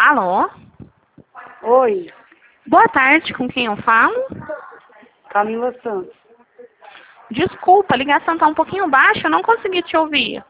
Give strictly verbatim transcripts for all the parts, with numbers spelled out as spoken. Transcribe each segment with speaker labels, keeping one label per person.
Speaker 1: Alô?
Speaker 2: Oi,
Speaker 1: Boa tarde, com quem eu falo?
Speaker 2: Camila Santos.
Speaker 1: Desculpa, a ligação tá um pouquinho baixa, eu não consegui te ouvir.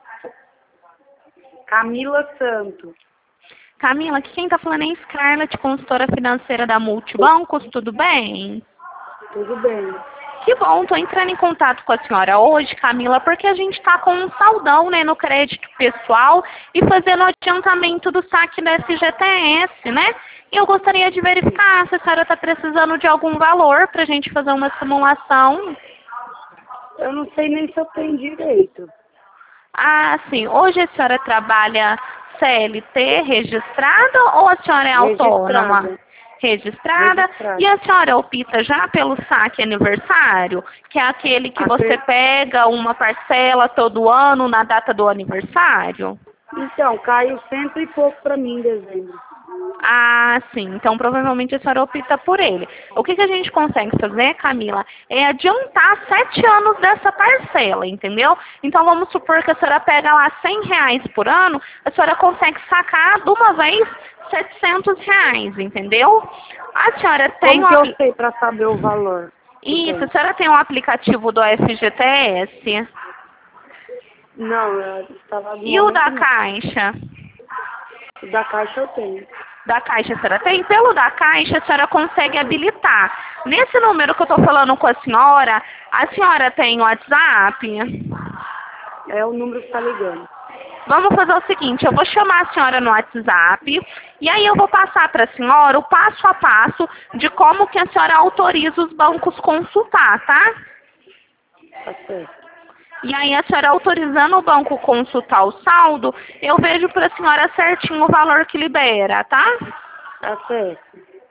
Speaker 2: Camila Santos.
Speaker 1: Camila, aqui quem tá falando é Scarlett, consultora financeira da Multibancos, tudo bem?
Speaker 2: Tudo bem?
Speaker 1: Que bom, tô entrando em contato com a senhora hoje, Camila, porque a gente tá com um saldão, né, no crédito pessoal e fazendo o adiantamento do saque da F G T S, né? E eu gostaria de verificar se a senhora tá precisando de algum valor pra gente fazer uma simulação.
Speaker 2: Eu não sei nem se eu tenho direito.
Speaker 1: Ah, sim. Hoje a senhora trabalha C L T registrada ou a senhora é autônoma?
Speaker 2: Registrada.
Speaker 1: Registrada.
Speaker 2: Registrada.
Speaker 1: E a senhora opta já pelo saque aniversário, que é aquele que você
Speaker 2: Acre-
Speaker 1: pega uma parcela todo ano na data do aniversário?
Speaker 2: Então, caiu cento e pouco para mim em dezembro.
Speaker 1: Ah, sim. Então, provavelmente a senhora opta por ele. O que, que a gente consegue fazer, Camila, é adiantar sete anos dessa parcela, entendeu? Então, vamos supor que a senhora pega lá cem reais por ano, a senhora consegue sacar de uma vez setecentos reais, entendeu? A senhora tem
Speaker 2: Como
Speaker 1: um
Speaker 2: que eu
Speaker 1: apli-
Speaker 2: sei para saber o valor que
Speaker 1: Isso, a
Speaker 2: tem?
Speaker 1: senhora tem um aplicativo do F G T S
Speaker 2: Não, eu estava no
Speaker 1: e o da
Speaker 2: momento não.
Speaker 1: Caixa.
Speaker 2: O da Caixa eu tenho.
Speaker 1: Da Caixa a senhora tem? Pelo da Caixa a senhora consegue habilitar. Nesse número que eu estou falando com a senhora, a senhora tem WhatsApp?
Speaker 2: É o número que está ligando.
Speaker 1: Vamos fazer o seguinte, eu vou chamar a senhora no WhatsApp e aí eu vou passar para a senhora o passo a passo de como que a senhora autoriza os bancos consultar, tá?
Speaker 2: Tá certo.
Speaker 1: E aí a senhora autorizando o banco consultar o saldo, eu vejo para a senhora certinho o valor que libera, tá?
Speaker 2: Tá certo.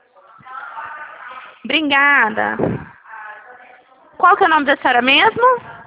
Speaker 1: Obrigada. Qual que é o nome da senhora mesmo?